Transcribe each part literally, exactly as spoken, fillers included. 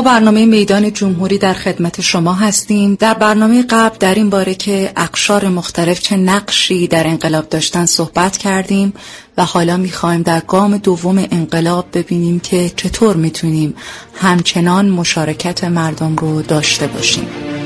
با برنامه میدان جمهوری در خدمت شما هستیم. در برنامه قبل در این باره که اقشار مختلف چه نقشی در انقلاب داشتن صحبت کردیم و حالا میخوایم در گام دوم انقلاب ببینیم که چطور میتونیم همچنان مشارکت مردم رو داشته باشیم.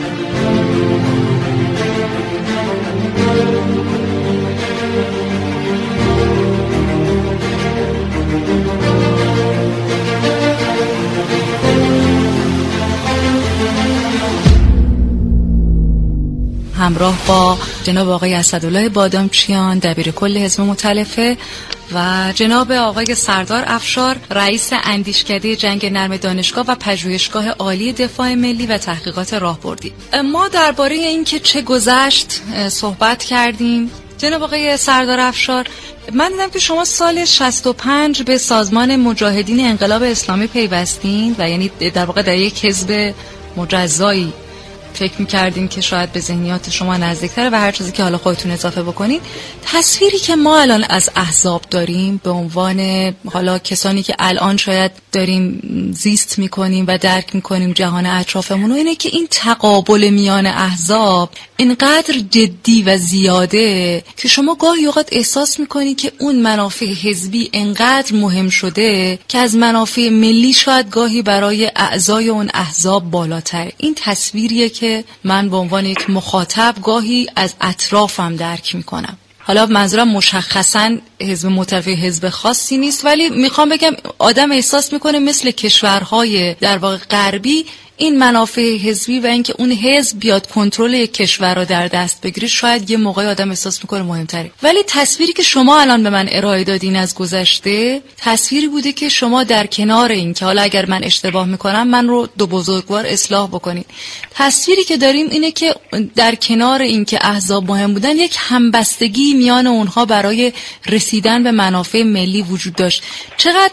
همراه با جناب آقای اسدالله بادامچیان دبیر کل حزب مؤتلفه و جناب آقای سردار افشار رئیس اندیشکده جنگ نرم دانشگاه و پژوهشگاه عالی دفاع ملی و تحقیقات راهبردی. ما درباره اینکه چه گذشت صحبت کردیم. جناب آقای سردار افشار، من دیدم که شما سال شصت و پنج به سازمان مجاهدین انقلاب اسلامی پیوستین و یعنی در واقع در یک حزب مجزایی فکر می‌کردیم که شاید به ذهنیات شما نزدیک‌تره و هر چیزی که حالا خودتون اضافه بکنید. تصویری که ما الان از احزاب داریم به عنوان حالا کسانی که الان شاید داریم زیست می‌کنیم و درک می‌کنیم جهان اطرافمون، اینه که این تقابل میان احزاب اینقدر جدی و زیاده که شما گاهی اوقات احساس می‌کنید که اون منافع حزبی اینقدر مهم شده که از منافع ملی شاید گاهی برای اعضای اون احزاب بالاتر. این تصویریه که من به عنوان یک مخاطب گاهی از اطرافم درک میکنم. حالا منظورم مشخصاً حزب مؤتلفه حزب خاصی نیست، ولی میخوام بگم آدم احساس میکنه مثل کشورهای در واقع غربی این منافع حزبی و اینکه اون حزب بیاد کنترل یک کشور رو در دست بگیره شاید یه موقعی آدم احساس میکنه مهمتره. ولی تصویری که شما الان به من ارائه دادین از گذشته تصویری بوده که شما در کنار این که حالا اگر من اشتباه میکنم من رو دو بزرگوار اصلاح بکنید، تصویری که داریم اینه که در کنار این که احزاب مهم بودن یک همبستگی میان اونها برای رسیدن به منافع ملی وجود داشت. چقدر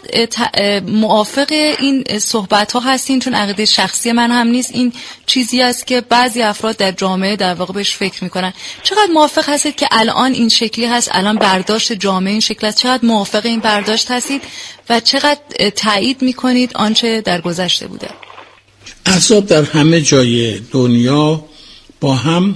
موافق این صحبت ها هستین؟ چون عقیده شخصی من هم نیست، این چیزی است که بعضی افراد در جامعه در واقع بهش فکر میکنن. چقدر موافق هستید که الان این شکلی هست، الان برداشت جامعه این شکل است؟ چقدر موافق این برداشت هستید و چقدر تایید میکنید آنچه در گذشته بوده؟ احزاب در همه جای دنیا با هم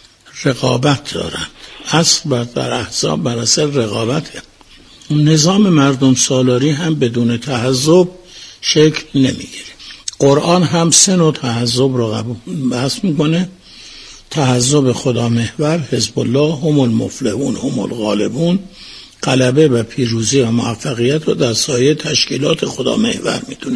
رقابت دارن. اصل بر احزاب بر اصل رقابته. نظام مردم سالاری هم بدون تحزب شکل نمیگیره. قرآن هم سه نوع تحزب رو قبول بحث میکنه. تحزب خدا محور، حزب الله، هم المفلحون، هم الغالبون. غلبه و پیروزی و موفقیت رو در سایه تشکیلات خدا محور میدونه.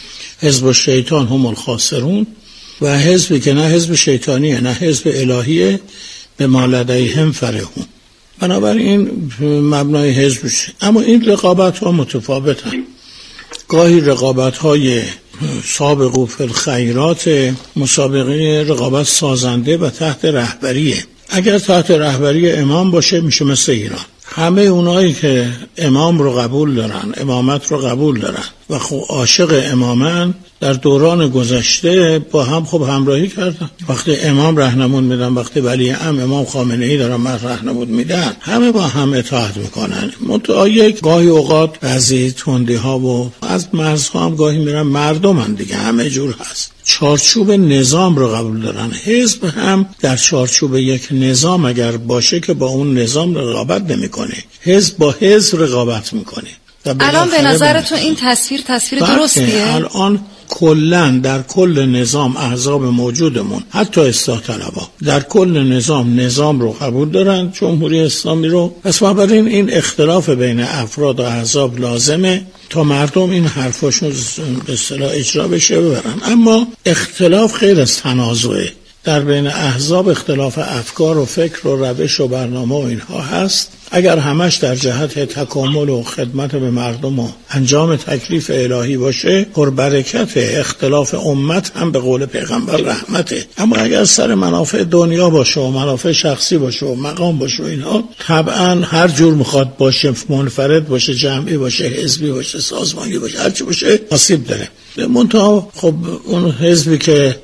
حزب الشیطان، هم الخاسرون. و حزبی که نه حزب شیطانیه نه حزب الهیه، به ما لدیهم فرحون. بنابراین مبنای حزب شه. اما این رقابت ها متفاوتن. گاهی رقابت های سابقو فی الخیرات، مسابقه رقابت سازنده و تحت رهبریه. اگر تحت رهبری امام باشه میشه مثل ایران. همه اونایی که امام رو قبول دارن، امامت رو قبول دارن و خب عاشق امامن، در دوران گذشته با هم خب همراهی کردن. وقتی امام راهنمون میدن، وقتی ولی ام امام خامنه‌ای دارن من راهنمون میدن، همه با هم اطاعت میکنن. منتها یک گاهی اوقات بعضی تندی ها و از مرزها هم گاهی میرن، مردمن دیگه، همه جور هست. چارچوب نظام رو قبول دارن. حزب هم در چارچوب یک نظام اگر باشه که با اون نظام رقابت نمیکنه، حزب با حزب رقابت میکنه. الان به نظرتون این تصویر تصویر درستیه؟ الان کلن در کل نظام احزاب موجودمون، حتی اصلاح طلبا، در کل نظام نظام رو قبول دارن، جمهوری اسلامی رو. پس بنابراین این اختلاف بین افراد و احزاب لازمه تا مردم این حرفاشون به اصطلاح اجرا بشه ببرن. اما اختلاف غیر از تنازعه. در بین احزاب اختلاف افکار و فکر و روش و برنامه و اینها هست. اگر همش در جهت تکامل و خدمت به مردم و انجام تکلیف الهی باشه، پربرکت. اختلاف امت هم به قول پیغمبر رحمته. اما اگر سر منافع دنیا باشه و منافع شخصی باشه و مقام باشه و اینها، طبعا هر جور میخواد باشه، منفرد باشه، جمعی باشه، حزبی باشه، سازمانی باشه، هر چی باشه آسیب داره. منتها خب اون حزبی که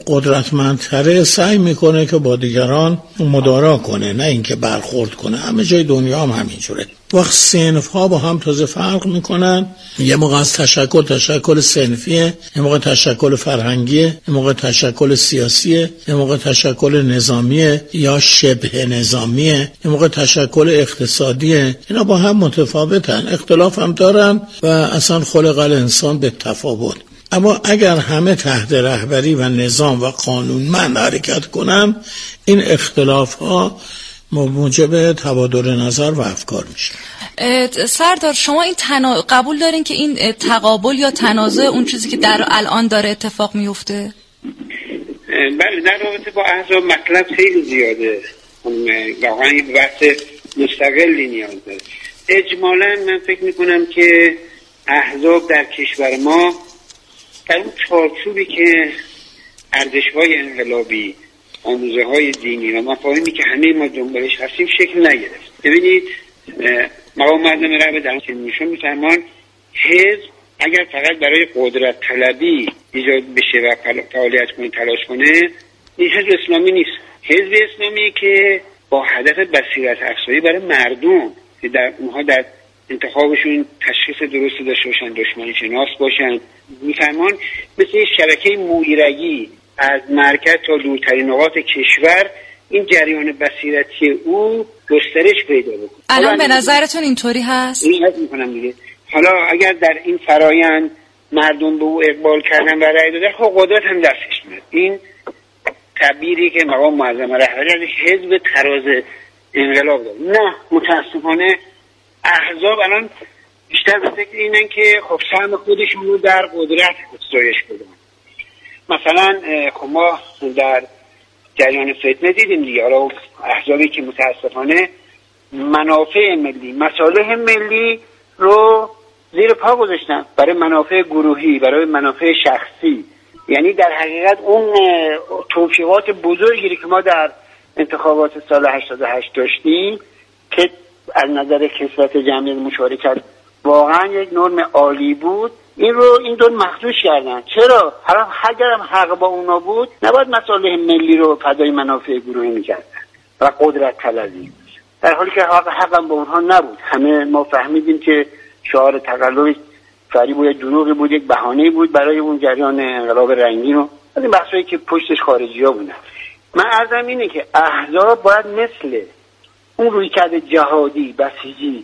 قدرتمندتره سعی میکنه که با دیگران مدارا کنه، نه اینکه برخورد کنه. همه جای دنیا هم همینجوره. وقت صنف ها با هم تازه فرق میکنن. یه موقع از تشکل تشکل صنفیه، یه موقع تشکل فرهنگیه، یه موقع تشکل سیاسیه، یه موقع تشکل نظامیه یا شبه نظامیه، یه موقع تشکل اقتصادیه. اینا با هم متفاوتن، اختلاف هم دارن و اصلا خلق الانسان به تفاوت. اما اگر همه تحت رهبری و نظام و قانونمند حرکت کنن، این اختلاف ها موجب تبادل نظر و افکار میشه. سردار، شما این تنا... قبول دارین که این تقابل یا تنازع اون چیزی که در الان داره اتفاق میفته؟ بله، در رابطه با احزاب مطلب خیلی زیاده، واقعا این بحث مستقلی نیاز داره. اجمالا من فکر میکنم که احزاب در کشور ما در اون چارچوبی که ارزش‌های انقلابی، آموزه‌های دینی و مفاهیمی که همه ما دنبالش هستیم شکل نگرفت. ببینید مقام معظم رهبری در که میشون میفرمان حزب اگر فقط برای قدرت طلبی ایجاد بشه و فعالیت کنه، تلاش کنه، این حزب اسلامی نیست. حزب اسلامی که با هدف بصیرت افزایی برای مردم که در اونها در انتخابشون تشخیص درستی داشته باشن، دشمنی شناس باشن، میفرمان مثل شبکه مویرگی از مرکز تا دورترین نقاط کشور این جریان بصیرتی او گسترش پیدا بکنه. الان به نظرتون اینطوری هست؟ این حس میکنم دیگه. حالا اگر در این فرایند مردم به او اقبال کردن و رأی دادن، خب قدرت هم دستش میاد. این تعبیری که مقام معظم رهبری از حزب تراز انقلاب داره. نه، متاسفانه احزاب الان بیشتر به فکر اینن که خب سهم خودشون رو در قدرت افزایش بدن. مثلا خب ما در جریان فتنه دیدیم دیگه، حالا احزابی که متاسفانه منافع ملی، مصالح ملی رو زیر پا گذاشتن برای منافع گروهی، برای منافع شخصی. یعنی در حقیقت اون توفیقات بزرگی که ما در انتخابات سال هشتاد و هشت داشتیم که از نظر کثرت جمعیت مشارکت واقعا یک نرم عالی بود، این رو این دو مخدوش کردن. چرا؟ حالا اگرم حق با اونا بود نباید مصالح ملی رو فدای منافع گروهی میکردن و قدرت طلبی، در حالی که حق حقم با اونها نبود. همه ما فهمیدیم که شعار تقلب فریب و یک دروغی بود، یک بهانه‌ای بود برای اون جریان انقلاب رنگین و از این بحثایی که پشتش خارجی‌ها بودن. من عرضم اینه که احزاب باید مثل اون رویکرد جهادی بسیجی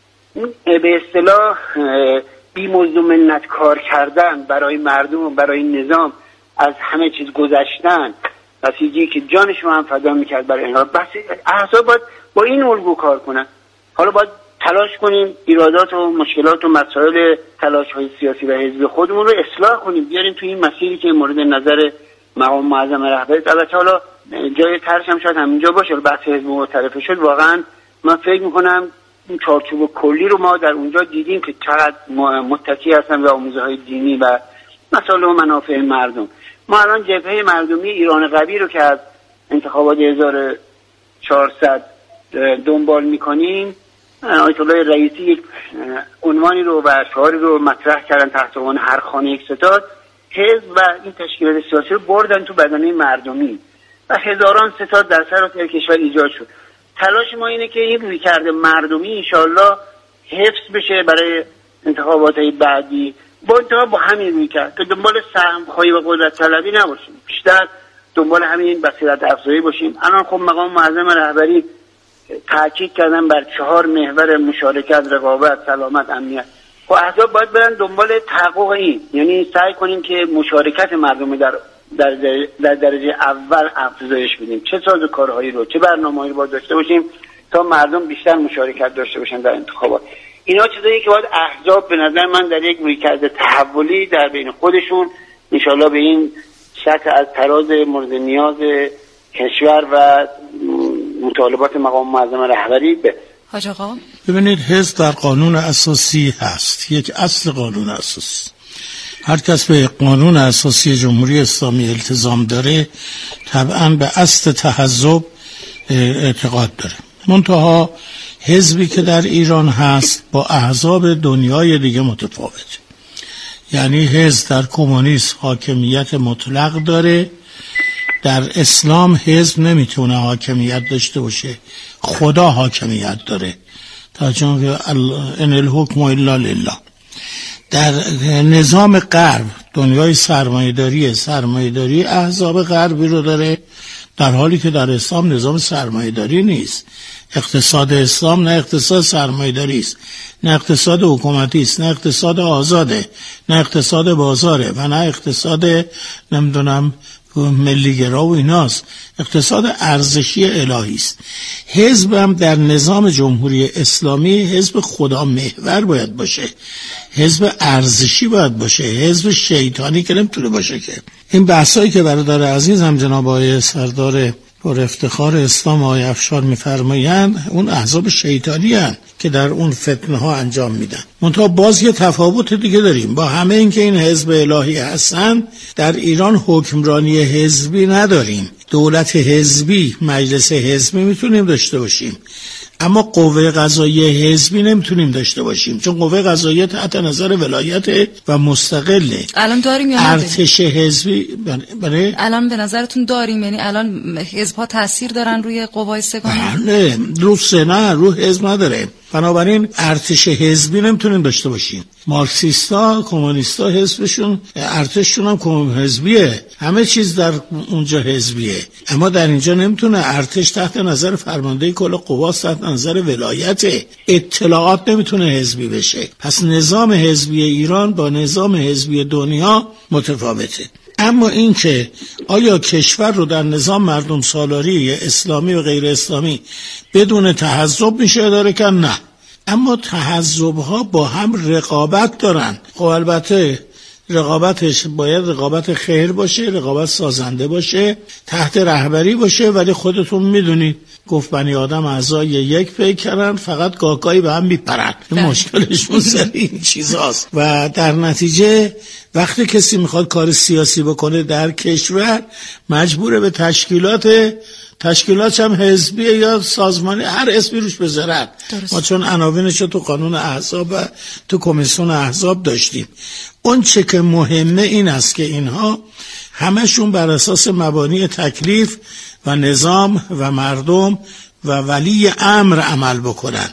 به اصطلاح بی مزد و منت کار کردن برای مردم و برای نظام، از همه چیز گذشتن، بسیجی که جانش رو هم فدا میکرد برای انقلاب، بس احزاب باید با این الگو کار کنن. حالا باید تلاش کنیم ایرادات و مشکلات و مسائل تلاش‌های سیاسی و حزب خودمون رو اصلاح کنیم، بیاریم توی این مسیری که مورد نظر مقام معظم رهبری. البته حالا جای طرحش هم شاید همینجا باشه، بحث حزب معترفه شد. واقعا من فکر میکنم این چارچوب کلی رو ما در اونجا دیدیم که چقدر متکی هستن به آموزه‌های دینی و مسائل و منافع مردم. ما الان جبهه مردمی ایران قوی رو که از انتخابات هزار و چهارصد دنبال میکنیم، آیت الله رئیسی یک عنوانی رو و شعاری رو مطرح کردن تحت عنوان هر خانه یک ستاد. حزب و این تشکیلات سیاسی رو بردن تو بدنه مردمی و هزاران ستاد در سراسر کشور ایجاد شد. تلاش ما اینه که این رویکرد مردمی انشالله حفظ بشه برای انتخابات بعدی، با انتها با همین رویکرد که دنبال سهم‌خواهی و قدرت طلبی نباشیم، بیشتر دنبال همین بصیرت افزایی باشیم. الان خب مقام معظم رهبری تاکید کردن بر چهار محور مشارکت، رقابت، سلامت، امنیت. خب احزاب باید برن دنبال تحقق این، یعنی سعی کنیم که مشارکت مردم در در در درجه اول افزایش بدیم، چه سازوکارهایی رو، چه برنامه‌ای رو باید داشته باشیم تا مردم بیشتر مشارکت داشته باشن در انتخابات. اینا چیزایی که باید احزاب به نظر من در یک رویکرد تحولی در بین خودشون انشالله به این سطح از تراز مورد نیاز کشور و مطالبات مقام معظم رهبری به حاج آقا. ببینید، حزب در قانون اساسی هست، یک اصل قانون اساسی. هر کس به قانون اساسی جمهوری اسلامی التزام داره طبعا به اصل تحزب اعتقاد داره. منتها حزبی که در ایران هست با احزاب دنیای دیگه متفاوته. یعنی حزب در کمونیسم حاکمیت مطلق داره، در اسلام حزب نمیتونه حاکمیت داشته باشه، خدا حاکمیت داره. تا چون ان الحکم الا لله. در نظام غرب، دنیای سرمایه‌داری سرمایه‌داری احزاب غربی رو داره، در حالی که در اسلام نظام سرمایه‌داری نیست. اقتصاد اسلام نه اقتصاد سرمایه‌داری است، نه اقتصاد حکومتی است، نه اقتصاد آزاده، نه اقتصاد بازاره و نه اقتصاد نمیدونم ملیگرا و ایناست. اقتصاد ارزشی الهی است. حزب هم در نظام جمهوری اسلامی حزب خدا محور باید باشه، حزب ارزشی باید باشه، حزب شیطانی که نمیتونه باشه. که این بحثایی که برادر عزیزم جناب آقای سردار پر افتخار اسلام آقای افشار میفرمایند، اون احزاب شیطانی هستند که در اون فتنه ها انجام میدن. منتها باز یه تفاوت دیگه داریم. با همه این که این حزب الهی هستن، در ایران حکمرانی حزبی نداریم. دولت حزبی، مجلس حزبی میتونیم داشته باشیم، اما قوه قضاییه حزبی نمیتونیم داشته باشیم، چون قوه قضاییه تحت نظر ولایت و مستقله. الان داریم یا نداریم؟ ارتش حزبی بله الان به نظرتون داریم؟ یعنی الان حزب‌ها تاثیر دارن روی قوای سگانه؟ نه، رو سنا رو حزب نداره. بنابراین ارتش حزبی نمیتونیم داشته باشیم. مارکسیستا، کمونیستا حزبشون، ارتششون هم کمون حزبیه، همه چیز در اونجا حزبیه. اما در اینجا نمیتونه. ارتش تحت نظر فرمانده کل قواست، تحت نظر ولایت. اطلاعات نمیتونه حزبی بشه. پس نظام حزبی ایران با نظام حزبی دنیا متفاوته. اما این که آیا کشور رو در نظام مردم سالاری اسلامی و غیر اسلامی بدون تحزب میشه اداره کرد؟ نه. اما تحزب‌ها با هم رقابت دارن. خب البته رقابتش باید رقابت خیر باشه، رقابت سازنده باشه، تحت رهبری باشه، ولی خودتون میدونید گفت بنی آدم اعضای یک پیکرن، فقط گاگایی به هم میپرن. مشکلشون سر این چیزاست و در نتیجه وقتی کسی میخواد کار سیاسی بکنه در کشور، مجبوره به تشکیلات تشکیلات هم حزبی یا سازمانی، هر اسمی روش بذارن. ما چون عناوینش رو تو قانون احزاب و تو کمیسیون احزاب داشتیم. اون چه که مهمه این است که اینها همشون بر اساس مبانی تکلیف و نظام و مردم و ولی امر عمل بکنن.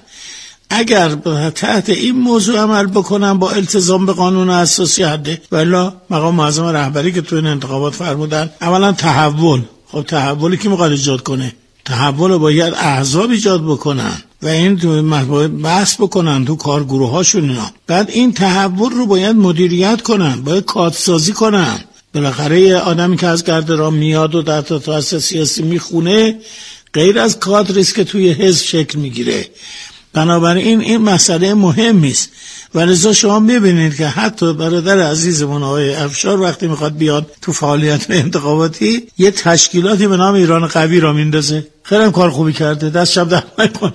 اگر تحت این موضوع عمل بکنن با التزام به قانون اساسی حده، ولی مقام معظم رهبری که تو این انتخابات فرمودن اولا تحول. خب تحولی که میخواد ایجاد کنه؟ تحول رو باید احزاب ایجاد بکنن و این تو بحث بکنن تو کارگروه هاشون اینا. بعد این تحول رو باید مدیریت کنن، باید کادسازی کنن. بالاخره آدمی که از گرد راه میاد و در تاسیس سیاسی میخونه غیر از کادریست که توی حزب شکل میگیره. بنابراین این مسئله مهمی است و لذا شما میبینید که حتی برادر عزیزمون آقای افشار وقتی میخواد بیاد تو فعالیت انتخاباتی یه تشکیلاتی به نام ایران قوی را میندازه. خیلی کار خوبی کرده، دست شب در میکنه.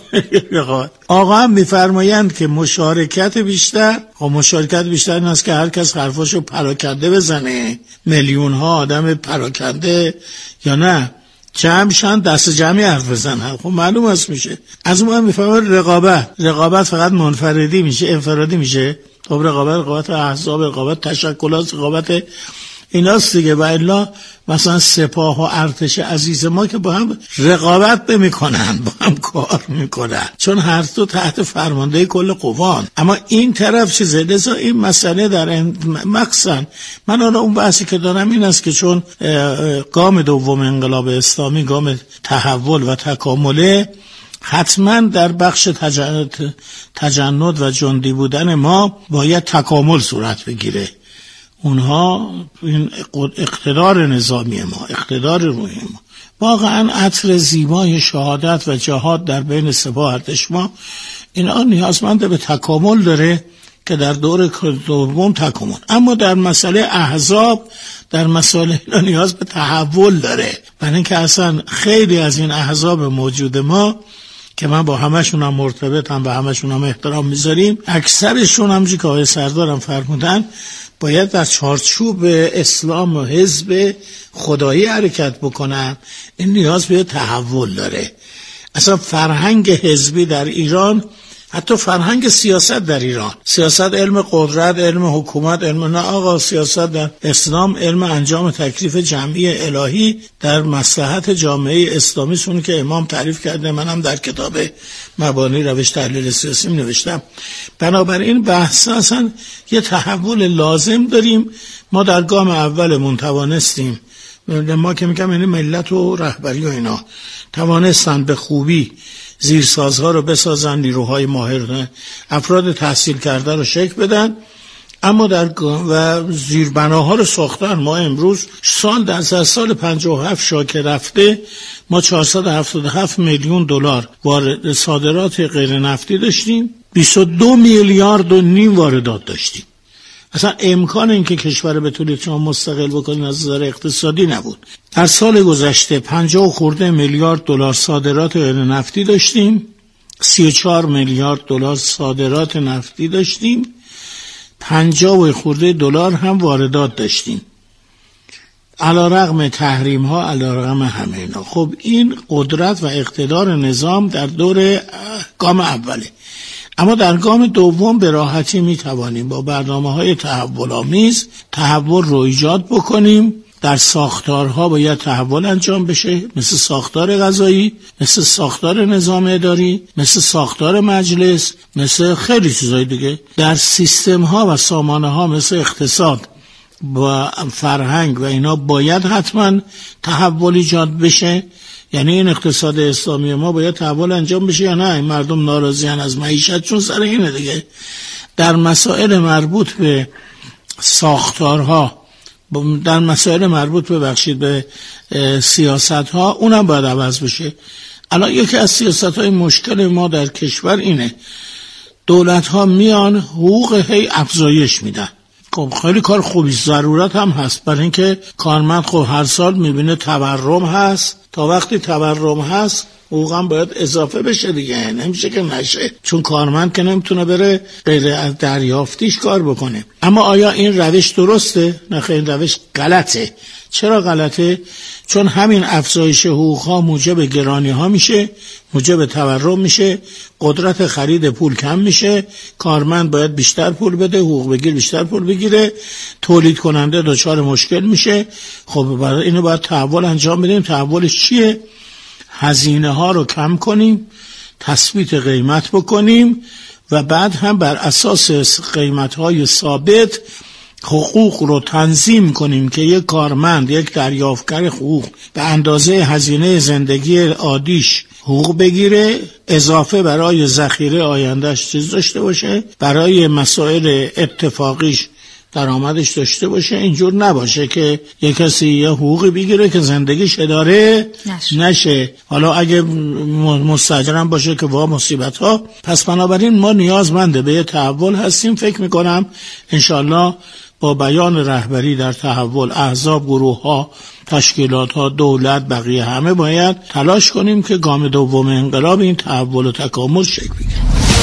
آقا هم میفرمایند که مشارکت بیشتر، خب مشارکت بیشتر این است که هر کس حرفاشو پراکنده بزنه، میلیون ها آدم پراکنده، یا نه جمع شن دست جمعی حرف بزنن. خب معلوم است میشه. از اون هم میفهمه رقابت رقابت فقط منفردی میشه، انفرادی میشه. خب رقابت رقابت احزاب، رقابت تشکلات، رقابت ایناست دیگه. و الا مثلا سپاه و ارتش عزیز ما که با هم رقابت نمیکنن، با هم کار میکنن، چون هر دو تحت فرمانده کل قوان. اما این طرف چیزه. لذا این مسئله در مقصد من حالا اون بحثی که دارم این است که چون گام دوم انقلاب اسلامی گام تحول و تکامله، حتما در بخش تجند, تجند و جندی بودن ما باید تکامل صورت بگیره. اونها این اقتدار نظامی ما، اقتدار روحی ما، واقعا عطر زیبای شهادت و جهاد در بین سپاه ارتش ما، اینا نیازمند به تکامل داره که در دور دوم تکامل. اما در مسئله احزاب، در مسئله اینا نیاز به تحول داره. برای اینکه اصلا خیلی از این احزاب موجود ما که من با همشون هم مرتبطم و همشون هم احترام میذاریم، اکثرشون همونجوری که آقای سردارم فرمودن باید در چارچوب اسلام و حزب خدایی حرکت بکنن. این نیاز به تحول داره. اصلا فرهنگ حزبی در ایران حتی فرهنگ سیاست در ایران، سیاست علم قدرت، علم حکومت، علم نه آقا، سیاست در اسلام علم انجام تکلیف جمعی الهی در مصلحت جامعه اسلامی سونی که امام تعریف کرده، منم در کتاب مبانی روش تحلیل سیاسی نوشتم. بنابراین بحث اصلا یه تحول لازم داریم. ما در گام اولمون توانستیم، ما که میگم یعنی ملت و رهبری و اینا توانستن به خوبی زیرسازها رو بسازن، نیروهای ماهر، افراد تحصیل کرده رو شکل بدن، اما در و زیربناها رو ساختن. ما امروز سال در سال پنجاه و هفت شاکه رفته ما چهارصد و هفتاد و هفت میلیون دلار وارد صادرات غیر نفتی داشتیم، بیست و دو میلیارد و نیم واردات داشتیم. اصلا امکان این که کشور بتونید شما مستقل بکنید از نظر اقتصادی نبود. در سال گذشته پنجاه خورده میلیارد دلار صادرات غیر نفتی داشتیم، سی و چهار میلیارد دلار صادرات نفتی داشتیم، پنجاه خورده دلار هم واردات داشتیم، علیرغم تحریم ها، علیرغم همه اینا. خب این قدرت و اقتدار نظام در دور گام اوله. اما در گام دوم به راحتی می توانیم با برنامه‌های تحول‌آمیز تحول رو ایجاد بکنیم. در ساختارها باید تحول انجام بشه، مثل ساختار قضایی، مثل ساختار نظام اداری، مثل ساختار مجلس، مثل خیلی چیزای دیگه. در سیستم‌ها و سامانه‌ها مثل اقتصاد و فرهنگ و اینا باید حتما تحول ایجاد بشه. یعنی این اقتصاد اسلامی ما باید تحول انجام بشه یا نه؟ این مردم ناراضیان از معیشت چون سر اینه دیگه. در مسائل مربوط به ساختارها، در مسائل مربوط به بخشید به سیاست ها، اونم باید عوض بشه. الان یکی از سیاست های مشکل ما در کشور اینه، دولت ها میان حقوق هی افزایش میدن. خب خیلی کار خوبی، ضرورت هم هست، برای اینکه کارمند خب هر سال میبینه تورم هست، تا وقتی تورم هست حقوقم باید اضافه بشه دیگه، نمیشه که نشه، چون کارمند که نمیتونه بره غیر از دریافتیش کار بکنه. اما آیا این روش درسته؟ نه خیلی، این روش غلطه. چرا غلطه؟ چون همین افزایش حقوق ها موجب گرانی ها میشه، موجب تورم میشه، قدرت خرید پول کم میشه، کارمند باید بیشتر پول بده، حقوق بگیر بیشتر پول بگیره، تولید کننده دچار مشکل میشه. خب برای اینو باید تحول انجام بدیم. تحولش چیه؟ هزینه ها رو کم کنیم، تثبیت قیمت بکنیم و بعد هم بر اساس قیمت های ثابت حقوق رو تنظیم کنیم که یک کارمند، یک دریافتگر حقوق به اندازه هزینه زندگی عادیش حقوق بگیره، اضافه برای ذخیره آیندهش چیز داشته باشه، برای مسائل اتفاقیش درآمدش داشته باشه. اینجور نباشه که یک کسی یه حقوقی بگیره که زندگیش اداره نشه, نشه. حالا اگه مستاجرم باشه که وا مصیبت ها. پس بنابراین ما نیازمنده به یه تحول هستیم. فکر میکنم انشالله با بیان رهبری در تحول، احزاب، گروه ها، تشکیلات ها، دولت، بقیه همه باید تلاش کنیم که گام دوم انقلاب این تحول و تکامل شکل بگیره.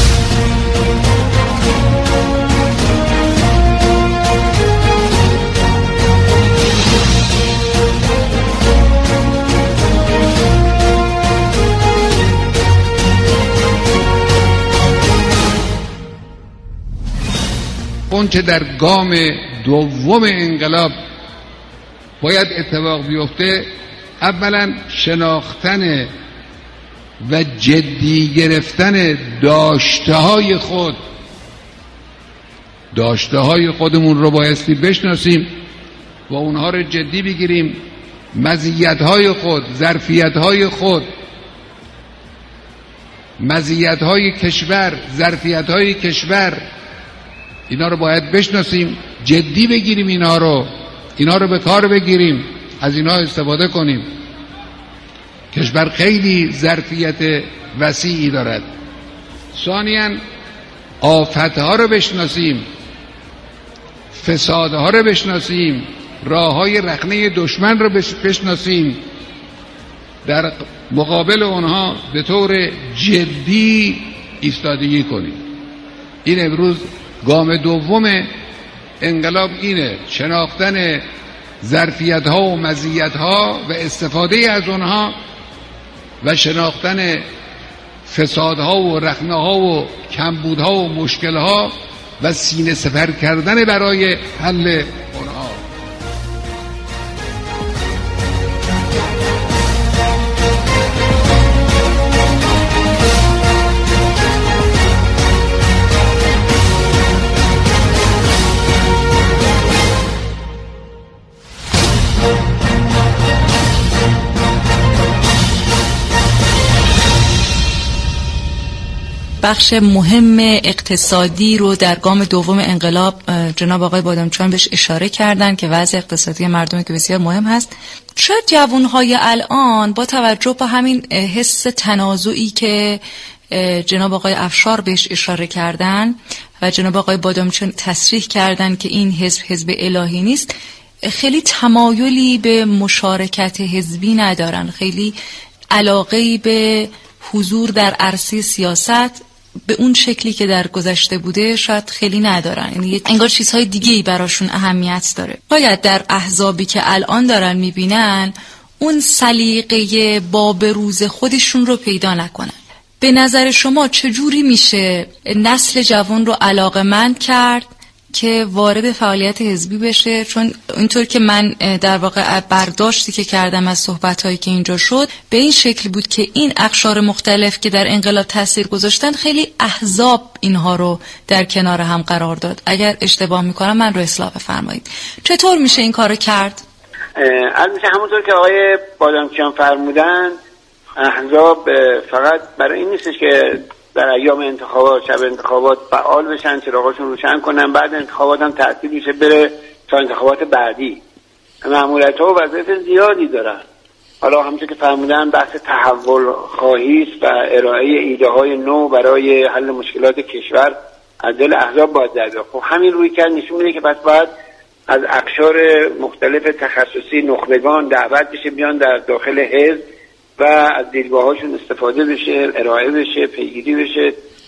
اون که در گام دوم انقلاب باید اتفاق بیفته، اولا شناختن و جدی گرفتن داشته های خود داشته های خودمون رو بایستی بشناسیم و اونها رو جدی بگیریم. مزیت های خود، ظرفیت های خود، مزیت های کشور، ظرفیت های کشور، اینا رو باید بشناسیم، جدی بگیریم، اینا رو اینا رو به کار بگیریم، از اینا استفاده کنیم. کشور خیلی ظرفیت وسیعی دارد. ثانیاً آفتها رو بشناسیم، فسادها رو بشناسیم، راههای رخنه دشمن رو بشناسیم، در مقابل اونها به طور جدی ایستادگی کنیم. این امروز گام دوم انقلاب اینه، شناختن ظرفیت ها و مزیت ها و استفاده از اونها و شناختن فسادها و رخنه‌ها و کمبودها و مشکلها و سینه سپر کردن برای حل اونها. بخش مهم اقتصادی رو در گام دوم انقلاب جناب آقای بادامچیان بهش اشاره کردن که وضع اقتصادی مردمی که بسیار مهم هست. شاید جوانهای الان با توجه به همین حس تنازعی که جناب آقای افشار بهش اشاره کردن و جناب آقای بادامچیان تصریح کردن که این حزب حزب الهی نیست، خیلی تمایلی به مشارکت حزبی ندارن، خیلی علاقه‌ای به حضور در عرصه سیاست به اون شکلی که در گذشته بوده شاید خیلی ندارن. یعنی انگار چیزهای دیگه‌ای براشون اهمیت داره. باید در احزابی که الان دارن میبینن اون سلیقه با بروز خودشون رو پیدا نکنن. به نظر شما چجوری میشه نسل جوان رو علاقه‌مند کرد که وارد فعالیت حزبی بشه؟ چون اینطور که من در واقع برداشتی که کردم از صحبت‌هایی که اینجا شد به این شکل بود که این اقشار مختلف که در انقلاب تاثیر گذاشتن خیلی احزاب اینها رو در کنار هم قرار داد. اگر اشتباه میکنم من رو اصلاح بفرمایید. چطور میشه این کارو کرد؟ البته همونطور که آقای بادامچیان فرمودن، احزاب فقط برای این نیستش که در ایام انتخابات شب انتخابات فعال بشن، چراغاشون روشن کنن، بعد انتخابات هم تعطیل میشه بره تا انتخابات بعدی. مأموریت‌ها و وظایف زیادی دارن. حالا همونطور که فرمودن بحث تحول خواهی است و ارائه ایده های نو برای حل مشکلات کشور از دل احزاب باید در بیاد. خب همین روی کرد نشون میده که پس باید از اقشار مختلف تخصصی نخبگان دعوت بشه بیان در داخل حزب و از دیدگاه‌هاشون استفاده بشه، ارائه بشه، پیگیری بشه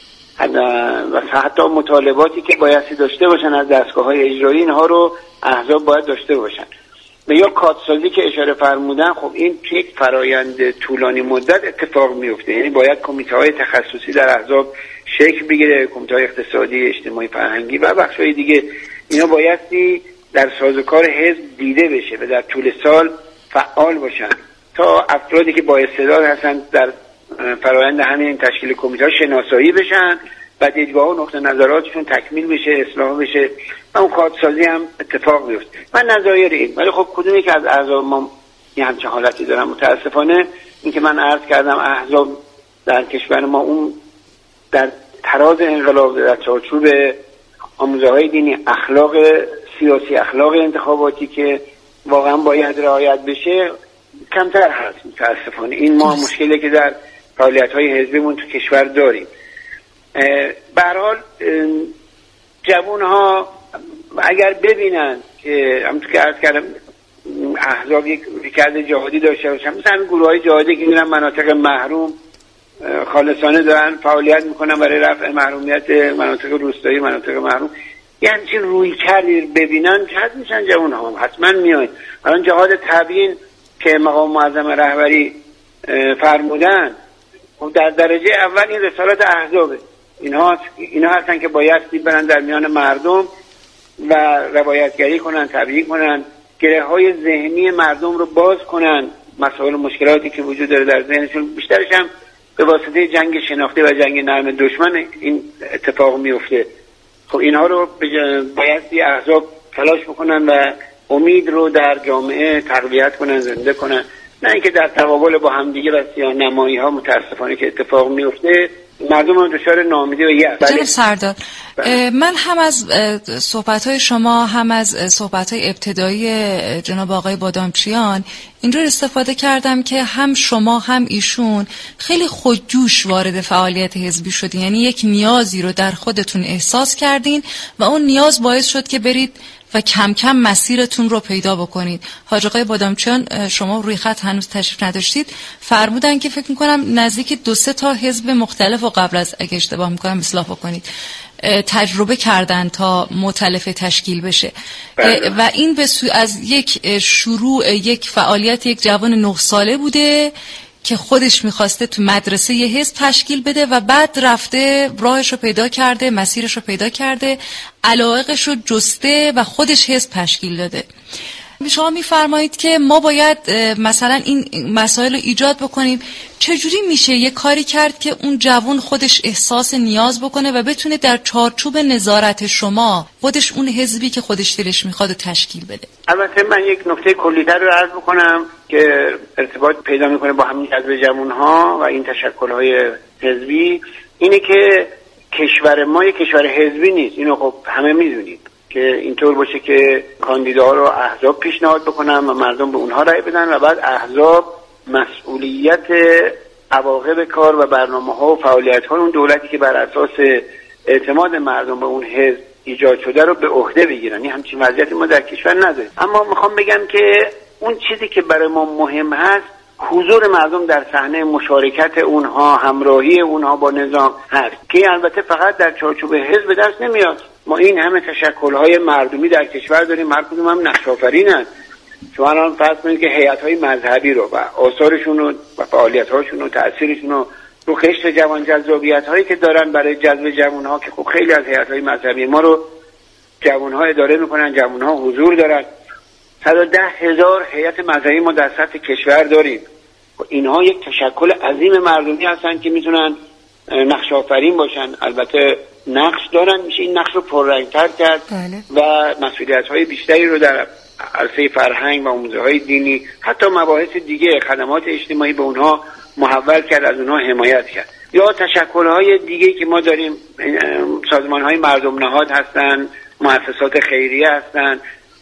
و حتی مطالباتی که بایستی داشته باشن از دستگاه‌های اجرایی اینها رو احزاب باید داشته باشن. به یا کادسازی که اشاره فرمودن، خب این یک فرایند طولانی مدت اتفاق میفته. یعنی باید کمیته‌های تخصصی در احزاب شکل بگیره، کمیته‌های اقتصادی، اجتماعی، فرهنگی و بخش‌های دیگه. اینا بایستی در سازوکار حزب دیده بشه و در طول سال فعال باشن تا افرادی که با استعداد هستن در فرآیند همین تشکیل کمیته شناسایی بشن و دیدگاه و نقطه نظراتشون تکمیل بشه، اصلاح بشه و اون کادسازی هم اتفاق بیفته. من نظایر این، ولی خب کدومی که از احزاب ما یه همچین حالتی دارن متاسفانه این که من عرض کردم احزاب در کشور ما اون در تراز انقلاب در چارچوب آموزه‌های دینی، اخلاق سیاسی، اخلاق انتخاباتی که واقعا باید رعایت بشه کمتر هست متاسفانه. این ما مشکلی که در فعالیت‌های حزبیمون تو کشور داریم. به هر حال جوان‌ها اگر ببینن که همونطور که عرض کردم احزاب یک رویکرد جهادی داشته باشن، مثلا همین گروه‌های جهادی که میرن مناطق محروم خالصانه دارن فعالیت میکنن برای رفع محرومیت مناطق روستایی، مناطق محروم، یه همچین رویکردی ببینن جذب میشن جوان‌ها، حتما میاد. الان جهاد تبیین که مقام معظم رهبری فرمودن در درجه اول این رسالت احزابه. اینها اینا هستن که بایستی برن در میان مردم و روایتگری کنن، تبیین کنن، گره‌های ذهنی مردم رو باز کنن، مسائل و مشکلاتی که وجود داره در ذهنشون، بیشترش هم به واسطه جنگ شناختی و جنگ نرم دشمن این اتفاق میفته. خب اینها رو بایستی احزاب تلاش بکنن و امید رو در جامعه تقویت کنن، زنده کنن، نه اینکه در تقابل با همدیگه و سیاه‌نمایی ها متاسفانه که اتفاق میفته مردم هم دچار ناامیدی و یأس. جناب سردار، من هم از صحبت‌های شما هم از صحبت‌های ابتدایی جناب آقای بادامچیان اینجور استفاده کردم که هم شما هم ایشون خیلی خودجوش وارد فعالیت حزبی شدین، یعنی یک نیازی رو در خودتون احساس کردین و اون نیاز باعث شد که برید و کم کم مسیرتون رو پیدا بکنید. حاج آقای بادامچیان شما روی خط هنوز تشریف نداشتید، فرمودن که فکر میکنم نزدیک دو سه تا حزب مختلف و قبل از اگه اشتباه میکنم اصلاح بکنید تجربه کردن تا مؤتلف تشکیل بشه و این به سو از یک شروع یک فعالیت یک جوان نه ساله بوده که خودش میخواسته تو مدرسه یه حزب تشکیل بده و بعد رفته راهش رو پیدا کرده، مسیرش رو پیدا کرده، علایقش رو جسته و خودش حزب تشکیل داده. شما میفرمایید که ما باید مثلا این مسائل رو ایجاد بکنیم. چجوری میشه یه کاری کرد که اون جوان خودش احساس نیاز بکنه و بتونه در چارچوب نظارت شما خودش اون حزبی که خودش دلش میخواد تشکیل بده؟ البته من یک نکته کلی‌تر رو عرض بکنم که ارتباط پیدا میکنه با همین جذب جوان‌ها و این تشکل‌های حزبی، اینه که کشور ما یک کشور حزبی نیست. اینو خب همه میدونید که اینطور باشه که کاندیداها رو احزاب پیشنهاد بکنن و مردم به اونها رأی بدن و بعد احزاب مسئولیت عواقب کار و برنامه‌ها و فعالیت‌های اون دولتی که بر اساس اعتماد مردم به اون حزب ایجاد شده رو به عهده بگیرن. این همچین وضعیتی ما در کشور نداریم. اما میخوام بگم که اون چیزی که برای ما مهم هست حضور مردم در صحنه، مشارکت اونها، همراهی اونها با نظام هست که البته فقط در چارچوب حزب دست نمیاد. ما این همه تشکل‌های مردمی در کشور داریم، هر کدوم هم نقش‌آفرینن. شما الان فرض کنید که هیئت‌های مذهبی رو و آثارشون و فعالیت‌هاشون و تأثیرشون رو رو خشت جوان، جذابیت‌هایی که دارن برای جذب جوان‌ها، که خب خیلی از هیئت‌های مذهبی ما رو جوان‌ها اداره می‌کنن، جوان‌ها حضور دارن. صد و ده هزار هیئت مذهبی ما در سطح کشور داریم. اینها یک تشکل عظیم مردمی هستن که میتونن نقش آفرین باشن. البته نقش دارن، میشه این نقش رو پررنگ‌تر کرد بله. و مسئولیت‌های بیشتری رو در عرصه فرهنگ و آموزه‌های دینی، حتی مباحث دیگه، خدمات اجتماعی به اونها محول کرد، از اونها حمایت کرد. یا تشکل‌های دیگه که ما داریم، سازمان‌های مردم نهاد هستن، مؤسسات خیریه هستن،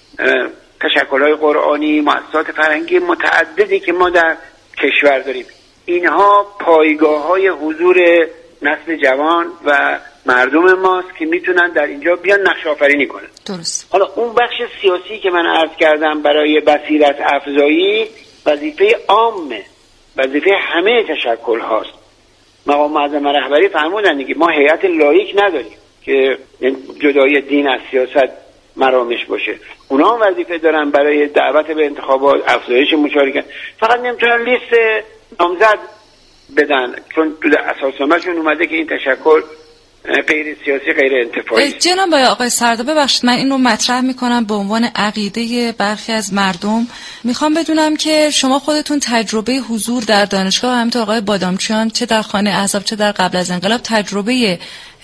تشکل‌های قرآنی، مؤسسات فرهنگی متعددی که ما در کشور داریم. اینها پایگاه‌های حضور نسل جوان و مردم ماست که میتونن در اینجا بیان نقش آفرینی کنن. درست. حالا اون بخش سیاسی که من عرض کردم برای بصیرت افزایی وظیفه عامه، وظیفه همه تشکل هاست. مقام معظم رهبری فرمودن دیگه ما هیئت لایق نداریم که جدای دین از سیاست مرامش باشه. اونا هم وظیفه دارن برای دعوت به انتخابات، افزایش مشارکت. فقط نمیتونن لیست نامزد بدن، چون تو اساسنامه‌شون اومده که این تشکل غیر سیاسی، غیر انتفاعی. جناب آقای سردار ببخشید من این رو مطرح میکنم به عنوان عقیده برخی از مردم. میخوام بدونم که شما خودتون تجربه حضور در دانشگاه و همینطور آقای بادامچیان چه در خانه احزاب چه در قبل از انقلاب تجربه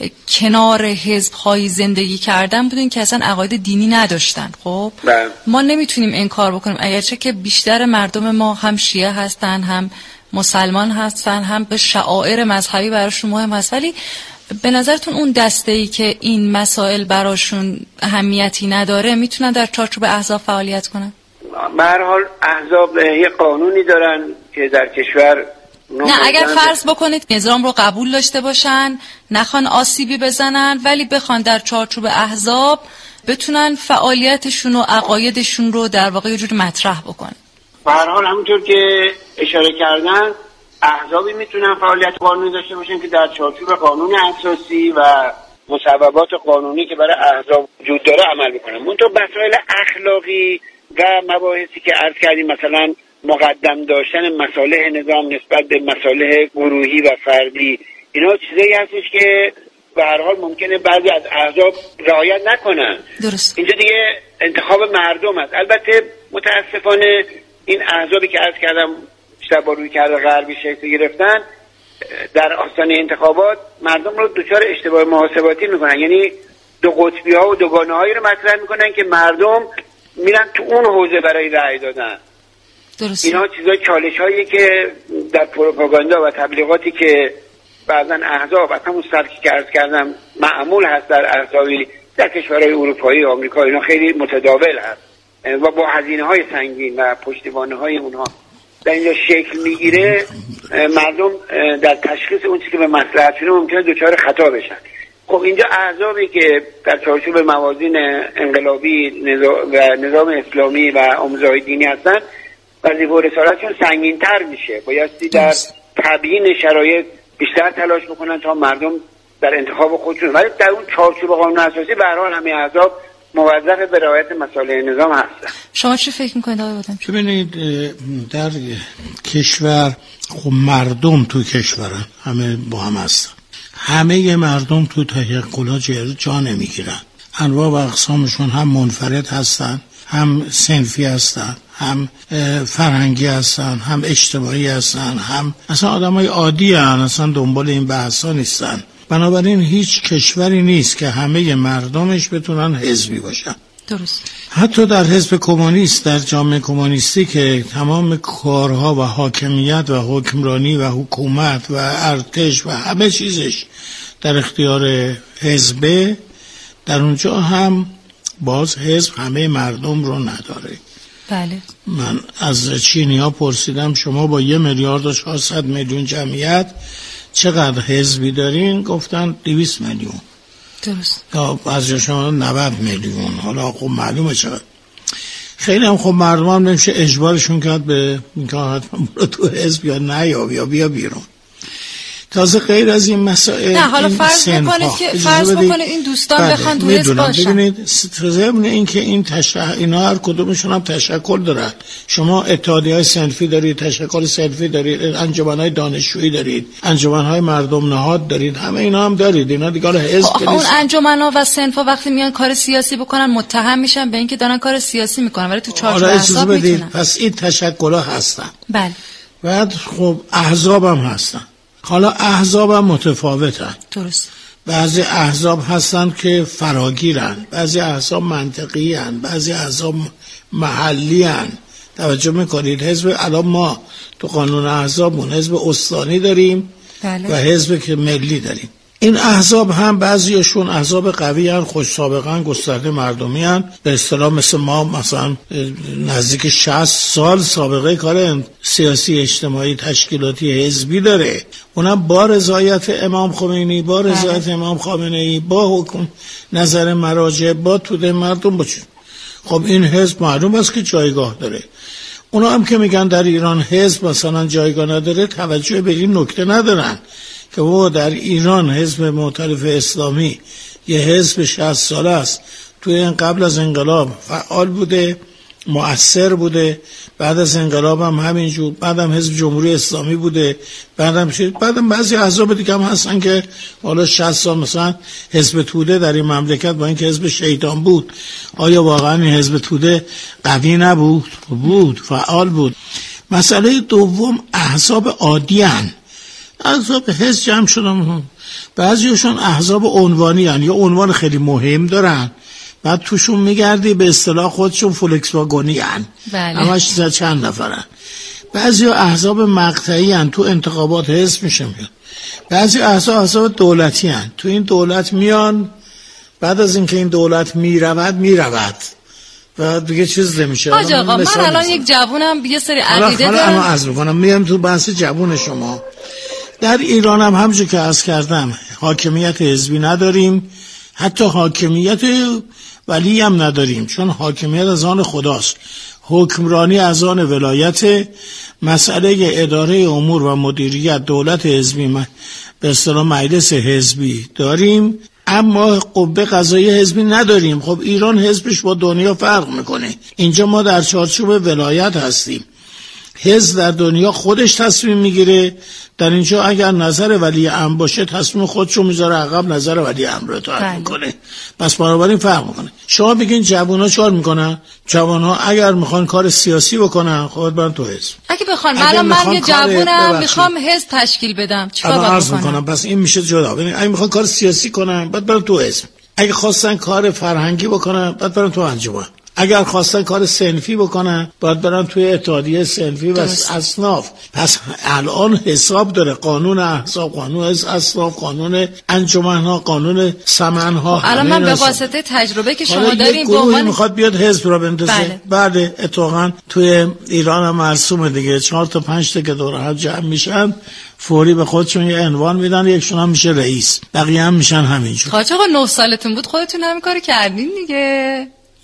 کنار حزب‌های زندگی کردن بودین که اصلا عقاید دینی نداشتن. خب بله. ما نمیتونیم انکار بکنیم اگرچه که بیشتر مردم ما هم شیعه هستن، هم مسلمان هستن، هم به شعائر مذهبی براشون مهم هست، ولی به نظرتون اون دسته‌ای که این مسائل براشون اهمیتی نداره میتونن در چارچوب احزاب فعالیت کنن؟ به هر حال احزاب یه قانونی دارن که در کشور نه اگر فرض بکنید نظام رو قبول داشته باشن، نخوان آسیبی بزنن، ولی بخوان در چارچوب احزاب بتونن فعالیتشون و عقایدشون رو در واقع یه جوری مطرح بکنن. به هر حال همونطور که اشاره کردن احزابی میتونن فعالیت قانونی داشته باشن که در چارچوب قانون اساسی و مصوبات قانونی که برای احزاب وجود داره عمل میکنن. منتها مسائل اخلاقی و مباحثی که عرض کردیم، مثلا مقدم داشتن مصالح نظام نسبت به مصالح گروهی و فردی، اینا چیزایی هستش که به هر حال ممکنه بعضی از احزاب رعایت نکنن. درست. اینجا دیگه انتخاب مردم است. البته متاسفانه این احزابی که عرض کردم بیشتر با روی کرده غربی شکل گرفتن، در آستانه انتخابات مردم رو دچار اشتباه محاسباتی میکنن، یعنی دو قطبی ها و دوگانه هایی رو مطرح میکنن که مردم میرن تو اون حوزه برای رأی دادن. درست. اینا چیزای چالش هایی که در پروپاگاندا و تبلیغاتی که بعضا احزاب از همون سبکی که عرض کردم معمول هست در احزابی در کشورهای اروپایی و آمریکا، اینا خیلی متداول هست و با هزینه های سنگین و پشتیبانی های اونها در اینجا شکل میگیره. مردم در تشخیص اون چیزی که به مصلحتشونه ممکنه دچار خطا بشن. خب اینجا احزابی که در چارچوب موازین انقلابی و نظام اسلامی و آموزه‌های دینی هستن وظیفه و رسالتشون سنگین‌تر میشه، بایستی در تبیین شرایط بیشتر تلاش بکنن تا مردم در انتخاب خودشون، ولی در اون چارچوب قانون اساسی به هر حال همه احزاب موظف به رعایت مصالح نظام هستن. شما چی فکر میکنید آقای بادامچی؟ ببینید در کشور خب مردم تو کشورن، همه با هم هستن، همه مردم تو تحقیق‌ها جا نمیگیرن، انواع و اقسامشون هم منفرد هستن، هم صنفی هستن، هم فرهنگی هستن، هم اجتماعی هستن، هم اصلا آدمای عادی هستن، اصلا دنبال این بحثا نیستن. بنابراین هیچ کشوری نیست که همه مردمش بتونن حزبی باشن. درست. حتی در حزب کمونیست، در جامعه کمونیستی که تمام کارها و حاکمیت و حکمرانی و حکومت و ارتش و همه چیزش در اختیار حزبه، در اونجا هم باز حزب همه مردم رو نداره. بله. من از چینی ها پرسیدم شما با یه میلیارد و چهارصد میلیون جمعیت چقدر حزبی دارین؟ گفتن دویست میلیون. درست. یا از شما نود میلیون. حالا خب معلومه چقدر. خیلی هم خب مردم هم نمیشه اجبارشون کرد به اینکه حتما برو تو حزب یا نه یا بیا بیا بیرون. تازه غیر از این مسائل، نه حالا فرض بکنید که فرض بکنید این دوستان بخوان تو حزب باشن. ببینید ضمن این که این تشکل اینا هر کدومشون هم تشکل دارن. شما اتحادیه‌های صنفی دارید، تشکل صنفی دارید، انجمن‌های دانشجویی دارید، انجمن‌های مردم نهاد دارید، همه اینا هم دارید. اینا دیگه حزب نیست. اون انجمن‌ها و صنف‌ها وقتی میان کار سیاسی بکنن متهم میشن به اینکه دارن کار سیاسی میکنن، ولی تو چارچوب احزاب میتونن. پس این تشکل‌ها هستن. بله. بعد خب احزاب هم هستن. حالا احزاب هم متفاوتن. درست. بعضی احزاب هستن که فراگیرن، بعضی احزاب منطقی هن، بعضی احزاب محلی هن. توجه میکنید حزب الان ما تو قانون احزابمون حزب استانی داریم. بله. و حزب که ملی داریم. این احزاب هم بعضیشون احزاب قوی هن، خوش سابقه هن، گسترده مردمی هن. به اصطلاح مثل ما مثلا نزدیک شصت سال سابقه کار سیاسی اجتماعی تشکیلاتی حزبی داره. اونم با رضایت امام خمینی، با رضایت امام خامنه‌ای، با حکم نظر مراجع، با توده مردم باشه. خب این حزب معلوم است که جایگاه داره. اونا هم که میگن در ایران حزب مثلا جایگاه نداره، توجه به این نکته ندارن که بابا در ایران حزب مؤتلف اسلامی یه حزب شصت ساله است، توی این قبل از انقلاب فعال بوده، مؤثر بوده، بعد از انقلاب هم همینجور، بعدم حزب جمهوری اسلامی بوده، بعدم شد، بعدم بعضی احزاب دیگه هم هستن که حالا شصت سال مثلا حزب توده در این مملکت با اینکه حزب شیطان بود، آیا واقعا این حزب توده قوی نبود؟ بود، فعال بود. مسئله دوم احزاب عادی هن. احزاب حزب جمع شدن، بعضیشون احزاب عنوانی هن، یا عنوان خیلی مهم دارن، بعد توشون میگردی به اصطلاح خودشون فولکس واگنی هن. بله. همش چند نفرن. بعضی احزاب مقطعی هن، تو انتخابات حزب میشه میان. بعضی احزاب احزاب دولتی هن، تو این دولت میان، بعد از اینکه این دولت میرود میرود و دیگه چیز نمیشه. حاج آقا من الان یک جوونم یه سری عقیده دارم. حالا عرض میکنم میام تو بحث جوون شما. در ایران هم همونجور که عرض کردم حاکمیت حزبی نداریم، حتی حاکمیت ولی هم نداریم، چون حاکمیت از آن خداست، حکمرانی از آن ولایت. مسئله اداره امور و مدیریت دولت حزبی به اصطلاح مجلس حزبی داریم، اما قوه قضاییه حزبی نداریم. خب ایران حزبش با دنیا فرق میکنه. اینجا ما در چارچوب ولایت هستیم، حزب در دنیا خودش تصمیم میگیره، در اینجا اگر نظر ولی امر باشه تصمیم خودشو میذاره عقب، نظر ولی امر رو اطاعت میکنه. پس بنابراین فرق میکنه. شما بگین جوونا چیکار میکنن؟ جوونا اگر میخوان کار سیاسی بکنن خود برن تو حزب. اگه بخوان الان من یه جوونم میخوام حزب تشکیل بدم چیکار باید بکنم؟ پس این میشه جدا. ببین اگه میخوان کار سیاسی کنن بعد برن تو حزب. اگه خواستن کار فرهنگی بکنن بعد برن تو انجمن. اگر خواستن کار صنفی بکنن باید برن توی اتحادیه صنفی و اصناف. پس الان حساب داره قانون احزاب، قانون اصناف، قانون انجمن‌ها، قانون سمن‌ها. الان من به واسطه تجربه که شما دارین به عنوان میخواد بیاد حزب را بندازه. بله. بعد اتفاقا توی ایران هم مرسومه دیگه، چهار تا پنج تا که دور هم جمع میشن فوری به خودشون یه عنوان میدن، یکشون هم میشه رئیس، بقیه هم میشن همینجور. حاج آقا نه سالتون بود خودتون همین کارو کردین دیگه.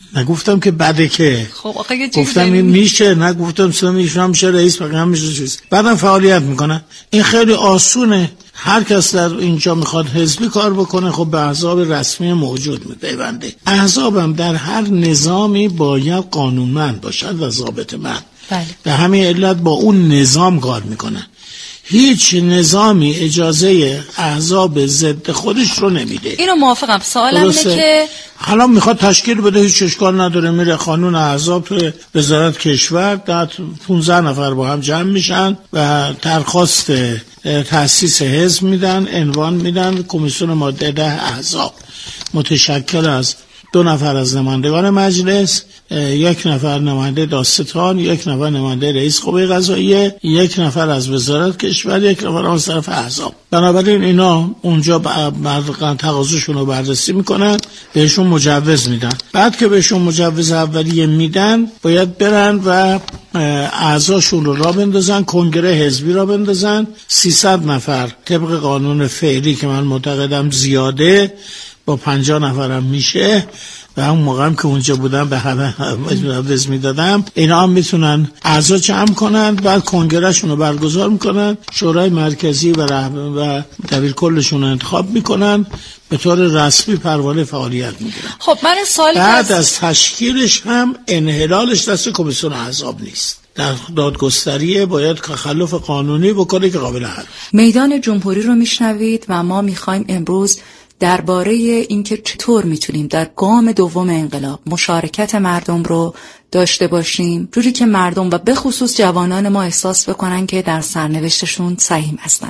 نگفتم که بده که. خب آخه گفتم این میشه، نگفتم سلام ایشون میشه رئیس فقط میشه چیز. بعدم فعالیت میکنن. این خیلی آسونه. هر کس در اینجا میخواد حزبی کار بکنه خب به احزاب رسمی موجود میپیونده. احزاب هم در هر نظامی باید قانونمند باشد و ضابطه‌مند. بله. به همین علت با اون نظام کار میکنن. هیچ نظامی اجازه احزاب ضد خودش رو نمیده. اینو موافقم. سوالم اینه که حالا میخواد تشکیل بده، هیچ اشکال نداره، میره قانون احزاب تو وزارت کشور در پانزده نفر با هم جمع میشن و درخواست تأسیس حزب میدن، عنوان میدن، کمیسیون ماده ده احزاب متشکل از دو نفر از نمایندگان مجلس، یک نفر نماینده دادستان، یک نفر نماینده رئیس قوه قضاییه، یک نفر از وزارت کشور، یک نفر از طرف احزاب. بنابراین اینا اونجا بعد تقاضاشون رو بررسی میکنن، بهشون مجوز میدن. بعد که بهشون مجوز اولیه میدن باید برن و اعضاشون رو را بندازن، کنگره حزبی را بندازن. سیصد نفر طبق قانون فعلی که من معتقدم زیاده، با پنجاه نفرم میشه و اون موقع هم که اونجا بودم به همه مجوز میدادم. اینا هم میتونن اعضا جمع کنن، بعد کنگرهشون رو برگزار میکنن، شورای مرکزی و رهبر و دبیر کلشون رو انتخاب میکنن، به طور رسمی پروانه فعالیت میگیرن. خب من سوالی بعد از تشکیلش هم انحلالش دست کمیسیون احزاب نیست. در دادگستری باید تخلف قانونی بکنه که قابل حل. میدان جمهوری رو میشنوید و ما میخوایم امروز درباره اینکه چطور میتونیم در گام دوم انقلاب مشارکت مردم رو داشته باشیم، جوری که مردم و به خصوص جوانان ما احساس بکنن که در سرنوشتشون سهیم هستن.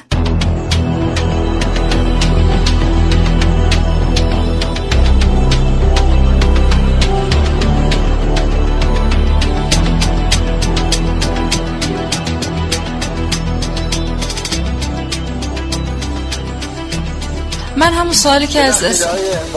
من همون سوالی که از اس...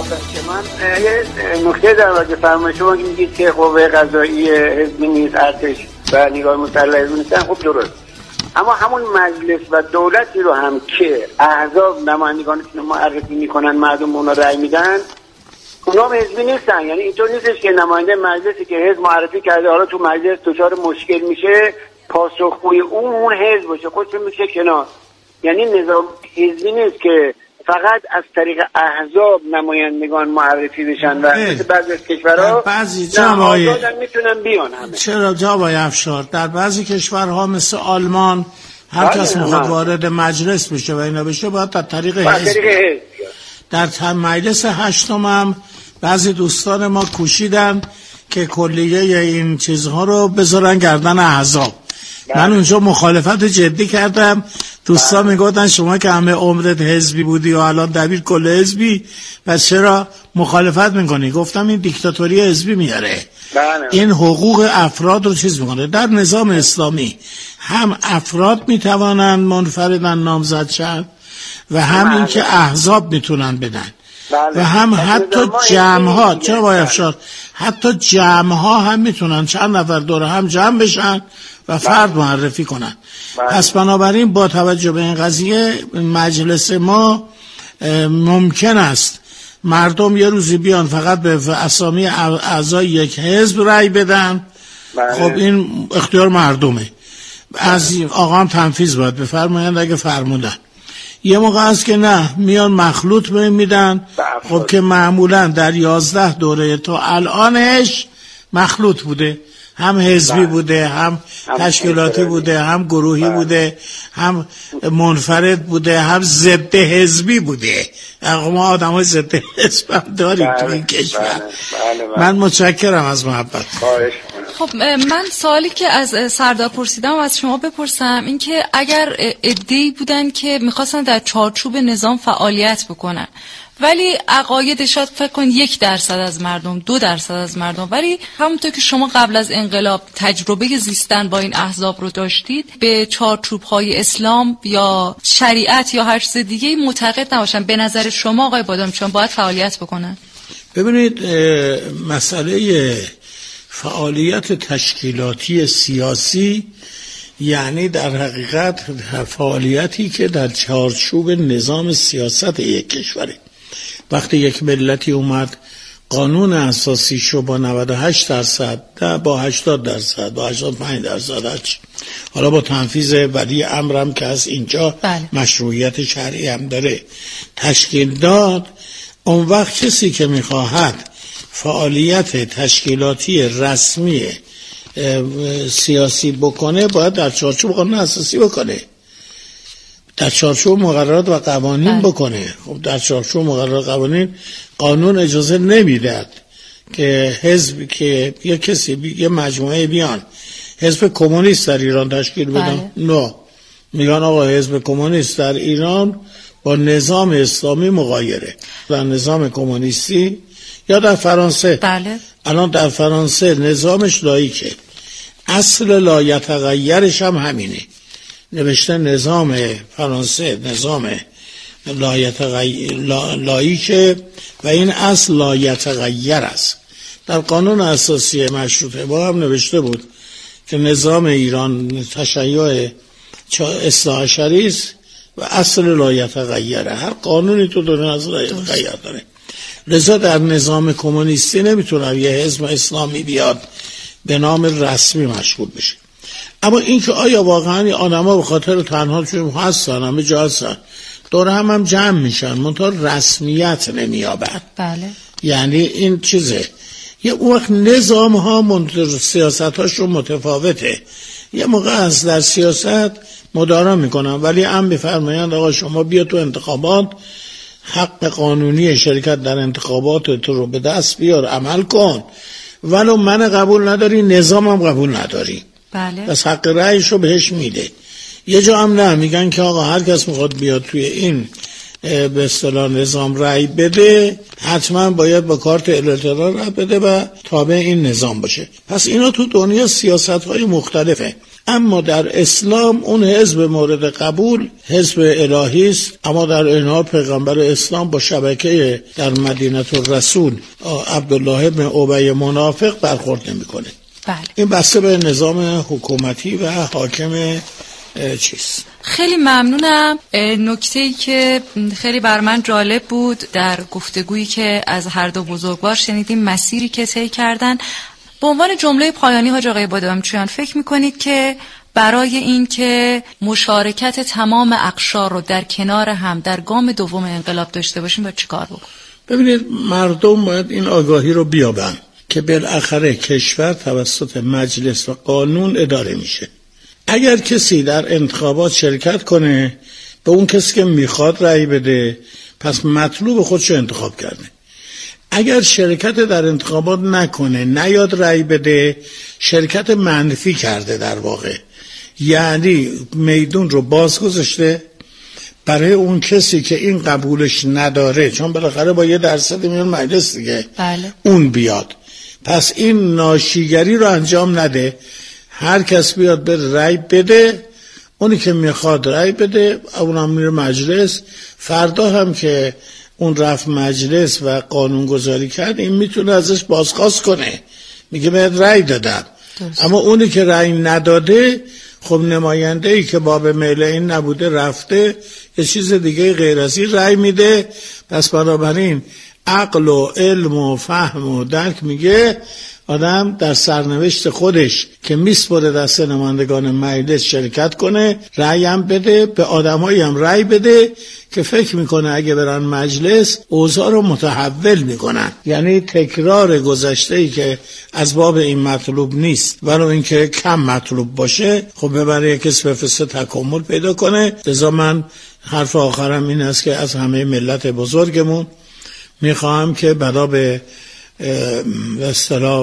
من یه نکته در واقع فرمایش شما میگید که قوه قضایی حزبی نیست، ارتش و نیروهای مسلح حزبی نیستن. خب درست، اما همون مجلس و دولتی رو هم که احزاب نمایندگانشون معرفی میکنن، مردم اونا رأی میدن، اونا هم حزبی نیستن. یعنی اینطور نیستش که نماینده مجلسی که حزب معرفی کرده حالا تو مجلس دچار مشکل میشه پاسخگوی اون اون حزب باشه، خودشون میشه کنار. یعنی نظام حزبی نیست که فقط از طریق احزاب نمایندگان معرفی بشن و مثل بعضی از کشورها بعضی جامعه میتونن بیان همه. چرا جواب افشار در بعضی کشورها مثل آلمان هر کس میخواد وارد مجلس بشه و اینا بشه باید در طریق حزب. در مجلس هشتم هم بعضی دوستان ما کوشیدن که کلیه این چیزها رو بذارن گردن احزاب. من اونجا مخالفت جدی کردم. دوستان میگفتن شما که همه عمرت حزبی بودی و الان دبیر کل حزبی، پس چرا مخالفت میکنی؟ گفتم این دیکتاتوری حزبی میاره. این حقوق افراد رو چیز میکنه. در نظام اسلامی هم افراد میتوانند منفردن نامزد شن و هم این که احزاب میتونن بدن و هم حتی جمع‌ها، چرا باید افشار حتی جمع‌ها هم میتونن چند نفر دور هم جمع بشن و فرد معرفی کنن. پس بنابراین با توجه به این قضیه مجلس ما ممکن است مردم یه روزی بیان فقط به اسامی اعضای یک حزب رأی بدن. خب این اختیار مردمه. از آقا هم تنفیذ باید بفرمایند اگه فرمودن. یه موقع است که نه میان مخلوط میدن. خب که معمولا در یازده دوره تا الانش مخلوط بوده، هم حزبی بوده، هم تشکیلاتی بوده، هم گروهی بوده، هم منفرد بوده، هم ضد حزبی بوده. ما آدم های ضد حزب هم داریم تو این کشور. من متشکرم از محبت. خب من سوالی که از سردار پرسیدم و از شما بپرسم این که اگر عده‌ای بودن که میخواستن در چارچوب نظام فعالیت بکنن ولی عقایدش شاید فکر کن یک درصد از مردم، دو درصد از مردم، ولی همونطور که شما قبل از انقلاب تجربه زیستن با این احزاب رو داشتید، به چارچوب‌های اسلام یا شریعت یا هر چیز دیگه معتقد نباشن، به نظر شما آقای بادامچیان باید فعالیت بکنن؟ ببینید مسئله فعالیت تشکیلاتی سیاسی یعنی در حقیقت فعالیتی که در چارچوب نظام سیاست یک کشوره. وقتی یک ملتی اومد قانون اساسی شو با نود و هشت درصد با هشتاد درصد با هشتاد و پنج درصد، حالا با تنفیذ ولی امرم که از اینجا بله. مشروعیت شرعی هم داره تشکیل داد، اون وقت کسی که میخواهد فعالیت تشکیلاتی رسمی سیاسی بکنه باید در چارچوب قانون اساسی بکنه، در چارچوب مقررات و قوانین بکنه. خب در چارچوب مقررات و قوانین قانون اجازه نمیداد که حزب که یه کسی یه مجموعه بیان حزب کمونیست در ایران تشکیل بدن. نه، میگن آقا حزب کمونیست در ایران با نظام اسلامی مغایره. در نظام کمونیستی یا در فرانسه، بله. الان در فرانسه نظامش لایکه، اصل لایتغیرش هم همینه، نوشته نظام فرانسه نظام لایکه و این اصل لایتغیر است. در قانون اساسی مشروطه با هم نوشته بود که نظام ایران تشیع اصلاح شرعی است و اصل لایتغیره. هر قانونی تو دنیا اصل لایتغیر داره. لذا در نظام کمونیستی نمیتونه یه حزب اسلامی بیاد به نام رسمی مشغول بشه. اما این که آیا واقعا آدم‌ها به خاطر تنهاشون هستن، همه جا هستن، دور هم هم جمع میشن، منتها رسمیت نمیابن. بله. یعنی این چیزه، یه وقت نظام ها سیاست هاشون متفاوته. یه موقع از در سیاست مدارا میکنن ولی هم میفرمایند آقا شما بیا تو انتخابات، حق قانونی شرکت در انتخابات تو رو به دست بیار، عمل کن، ولو من قبول نداری نظامم قبول نداری. بله. پس حق رأیش رو بهش میده. یه جا هم نه، میگن که آقا هر کس میخواد بیاد توی این به اصطلاح نظام رأی بده حتما باید با کارت الکترال رأی بده و تابع این نظام باشه. پس اینا تو دنیا سیاست‌های مختلفه. اما در اسلام اون حزب مورد قبول حزب الهی است، اما در این حال پیغمبر اسلام با شبکه در مدینه الرسول عبدالله بن ابی منافق برخورد نمی‌کنه. بله. این بسته به نظام حکومتی و حاکم چیز. خیلی ممنونم. نکته‌ای که خیلی بر من جالب بود در گفتگویی که از هر دو بزرگوار شنیدیم، مسیری که طی کردن. به عنوان جمله پایانی حاج آقای بادامچیان فکر می‌کنید که برای این که مشارکت تمام اقشار رو در کنار هم در گام دوم انقلاب داشته باشیم باید چیکار بکنیم؟ ببینید، مردم باید این آگاهی رو بیابن که بالاخره کشور توسط مجلس و قانون اداره میشه. اگر کسی در انتخابات شرکت کنه به اون کسی که میخواد رأی بده، پس مطلوب خودشو انتخاب کرده. اگر شرکت در انتخابات نکنه، نیاد رأی بده، شرکت منفی کرده در واقع، یعنی میدون رو باز گذاشته برای اون کسی که این قبولش نداره، چون بالاخره با یه درصد میون مجلس دیگه بله. اون بیاد. پس این ناشیگری رو انجام نده، هر کس بیاد به رأی بده، اونی که میخواد رأی بده، اونم میره مجلس. فردا هم که اون رفت مجلس و قانون گذاری کرد، این میتونه ازش بازخواست کنه، میگه باید رأی دادم. درست. اما اونی که رأی نداده، خب نماینده ای که باب میل این نبوده رفته یه چیز دیگه غیر از این رأی میده. پس بنابراین عقل و علم و فهم و درک میگه آدم در سرنوشت خودش که میسپره دست نمایندگان مجلس شرکت کنه، رأی هم بده، به آدمایی هم رأی بده که فکر میکنه اگه برن مجلس اوضاع رو متحول میکنن. یعنی تکرار گذشته‌ای که از باب این مطلوب نیست، ولو اینکه کم مطلوب باشه، خب ببره کسی بفرسته تکامل پیدا کنه. لذا من حرف آخرم این است که از همه ملت بزرگمون میخواهم که بنا به به اصطلاح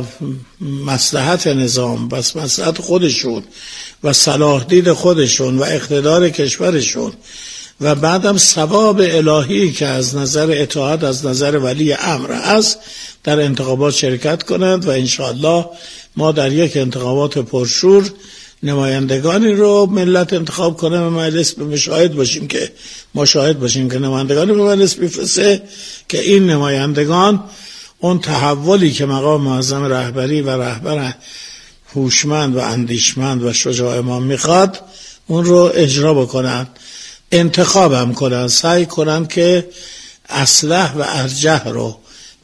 مصلحت نظام و مصلحت خودشون و صلاح دید خودشون و اقتدار کشورشون و بعدم ثواب الهی که از نظر اطاعت از نظر ولی امر است، در انتخابات شرکت کنند و انشاءالله ما در یک انتخابات پرشور نمایندگانی رو ملت انتخاب کنه و مجلس به شاهد باشیم که ما شاهد باشیم که نمایندگانی به مجلس میفرسته که این نمایندگان اون تحولی که مقام معظم رهبری و رهبر هوشمند و اندیشمند و شجاع ما میخواد اون رو اجرا بکنن، انتخاب هم کنن، سعی کنن که اصلح و ارجح رو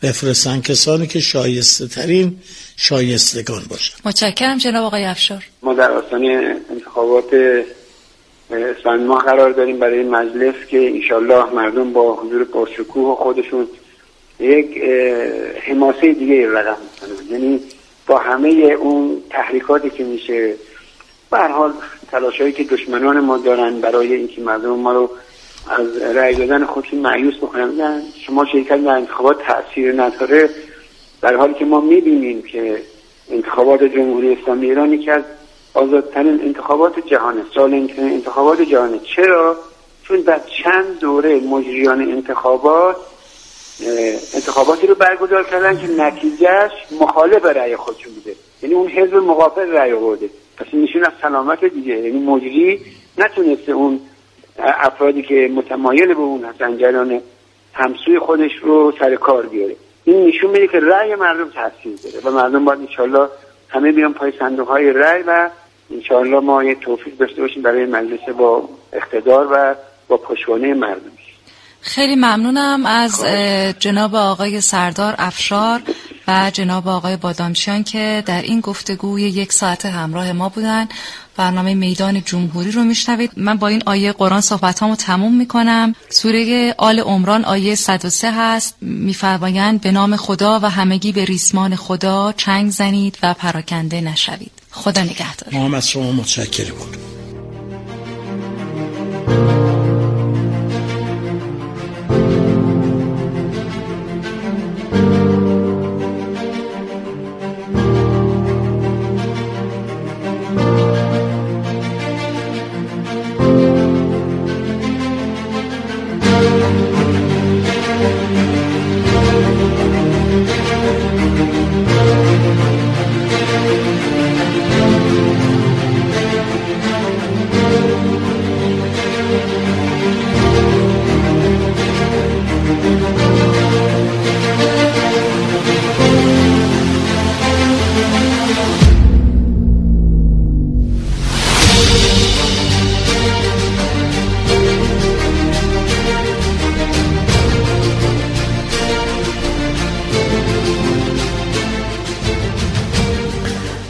بفرستن، کسانی که شایسته ترین شایستگان باشن. متشکرم جناب آقای افشار. ما در آستانه انتخابات اسفند ماه قرار داریم برای این مجلس که انشالله مردم با حضور پرشکوه خودشون یک حماسه دیگه رقم میزنن، یعنی با همه اون تحریکاتی که میشه، به هر حال تلاشایی که دشمنان ما دارن برای اینکه مردم ما رو از رأی دادن خودشون مایوس بکنن، شما شرکت در انتخابات تأثیر نداره، در حالی که ما میبینیم که انتخابات جمهوری اسلامی ایران یکی از آزادترین انتخابات جهانه، سالم‌ترین انتخابات جهانه. چرا؟ چون در چند دوره مجریان انتخابات انتخاباتی رو برگزار کردن که نتیجهش مخالف رأی خودشون بوده، یعنی اون حزب مقابل رأی آورده. پس این نشون از سلامت دیگه، یعنی مجری نتونسته اون افرادی که متمایل به اون هستن جریان همسوی خودش رو سر کار بیاره. این نشون میده که رأی مردم تاثیر داره و مردم باید انشالله همه بیان پای صندوق های رأی و انشالله ما یه توفیق داشته باشیم برای مجلس با اقتدار و با پشتوانه مردم. خیلی ممنونم از جناب آقای سردار افشار و جناب آقای بادامچیان که در این گفتگوی یک ساعت همراه ما بودن. برنامه میدان جمهوری رو میشنوید. من با این آیه قرآن صحبتامو تموم میکنم. سوره آل عمران آیه صد و سه هست، میفرمایند به نام خدا و همگی به ریسمان خدا چنگ زنید و پراکنده نشوید. خدا نگهدار. ما هم از شما متشکریم.